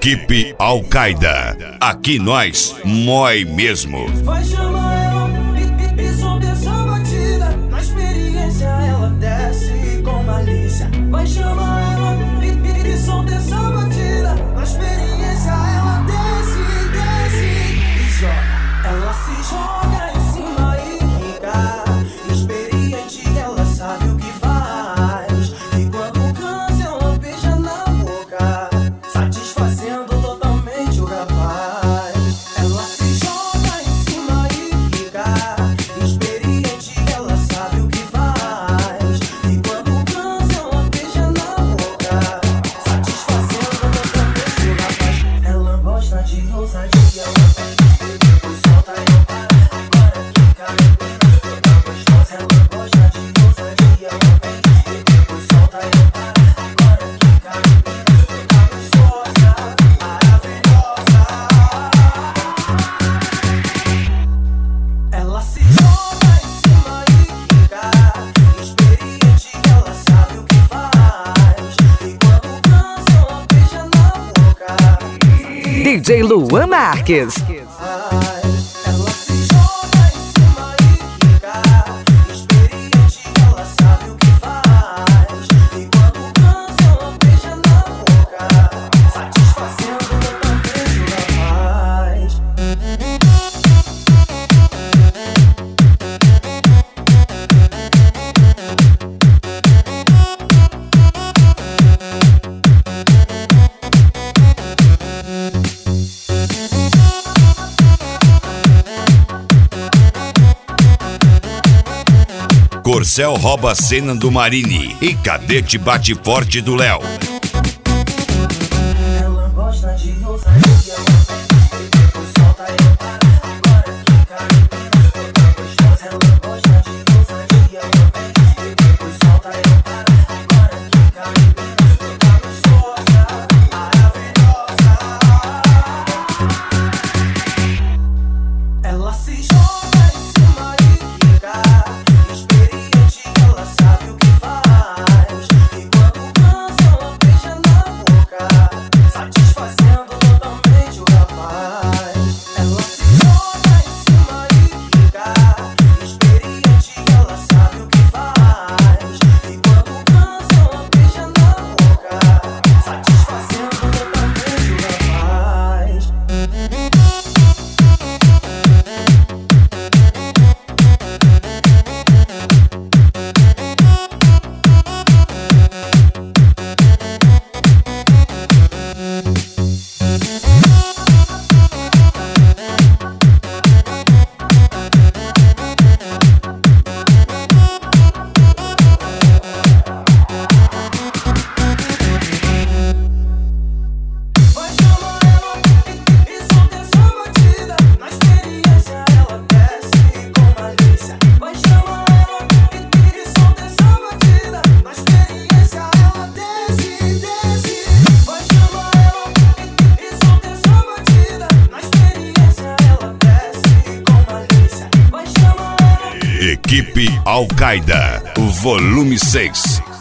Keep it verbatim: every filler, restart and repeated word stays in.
Equipe Al-Qaeda. Aqui nós mói mesmo. Vai chamar ela e, e, e sobe essa batida. Na experiência ela desce com malícia. Vai chamar ela e, e, e sobe essa batida. Na experiência ela desce, desce e joga. Ela se joga em cima e fica. Experiente, ela sabe o que faz. E quando cansa ela beija na boca, satisfazendo totalmente o rapaz. Ela se joga em cima e fica. Experiente, ela sabe o que faz. E quando cansa ela beija na boca, satisfazendo totalmente o rapaz. Ela gosta de ousadia, ela pede e depois solta e não para. Agora fica menina toda gostosa. Ela gosta de ousadia, ela pede e depois solta e não para. Agora fica menina toda gostosa, maravilhosa. Ela se joga em cima e fica. Experiente, ela sabe o que faz. E quando cansa ela beija na boca. D J Luan Marques. Ela se joga em cima e fica. Experiente, ela sabe o que faz. E quando cansa ela beija na boca, satisfazendo totalmente o rapaz. Corcel rouba a cena do Marini e Cadete bate forte do Léo. Ela gosta de ousadia, ela pede e depois solta e não para. Agora fica menina toda gostosa. Ela gosta de ousadia, ela pede e depois solta e não para. Agora fica menina toda gostosa, maravilhosa. Ela se joga em cima e fica. Experiente, ela sabe o que faz. E quando cansa ela beija na boca, satisfazendo totalmente o rapaz. Ela se joga em cima e fica. Experiente, ela sabe o que faz. E quando cansa ela beija na boca, satisfazendo totalmente o rapaz. Vai chamar ela e, e solta essa batida. Na experiência ela desce com malícia. Vai chamar ela e, e solta essa batida. Na experiência ela desce, desce. Vai chamar ela e, e solta essa batida. Na experiência ela desce com malícia. Vai chamar ela. Equipe Al-Qaeda, volume seis.